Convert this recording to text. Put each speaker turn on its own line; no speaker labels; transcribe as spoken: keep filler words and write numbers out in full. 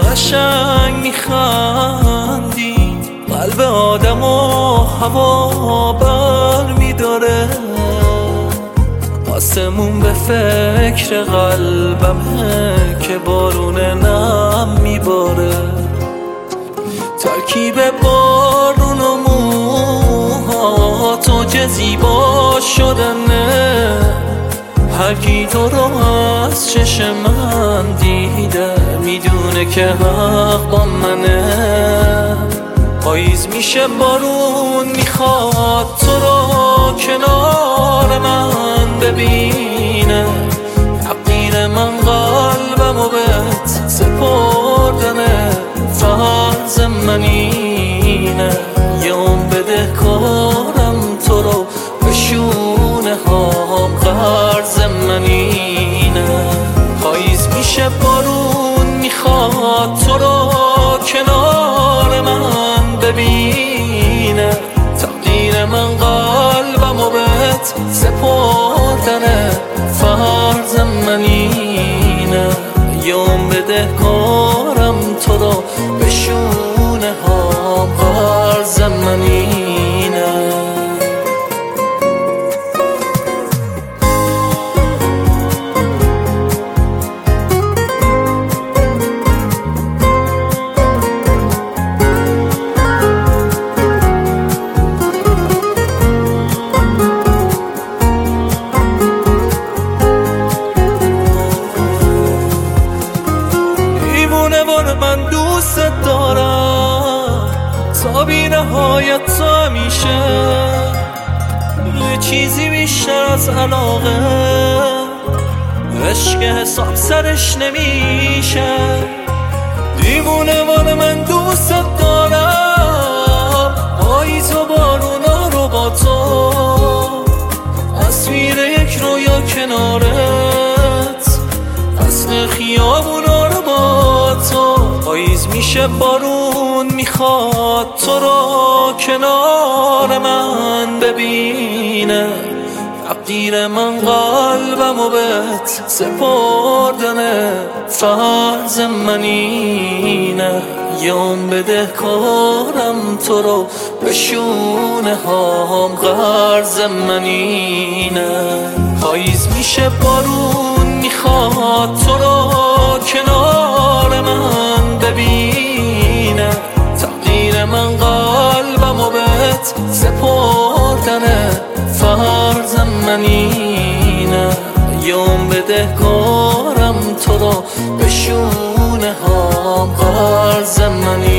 قشنگ میخندی، قلب آدم و هوا بر میداره. آسمون به فکر قلبمه که بارون نم میباره. ترکیب بارون و موها تو چه زیبا شدنه. هر کی تو رو از چشم من دیده میدونه که حق با منه. پاییز میشه بارون میخواد تو رو کنار من ببینه. تقدیر من قلبمو بهت سپردنه، فرض من اینه یه عمر بدهکارم تو رو به شونه هام، قرض من اینه. پاییز میشه بارون میخواد تو رو کنار من ببینه. تقدیر من قلبمو بهت سپردنه، فرض من اینه یه عمر بدهکارم تو رو به شونه هام، قرض من اینه. من دوست دارم تا بی نهایت تو همیشه. یه چیزی بیشتر از علاقه، عشق حساب سرش نمیشه. دیوونه وار من دوست دارم، پاییز و بارونا رو با تو. تصویر یک رویا کنارت، اصل خیابونا رو با تو. پاییز میشه بارون میخواد تو رو کنار من ببینه. تقدیر من قلبمو بهت سپردنه، فرض من اینه یه عمر بدهکارم تو رو به شونه هام، قرض من اینه. پاییز میشه بارون میخواد تو رو کنار من ببینه. تقدیر من قلبمو بهت سپردنه، فرض من اینه یه عمر بدهکارم تو رو به شونه هام، قرض من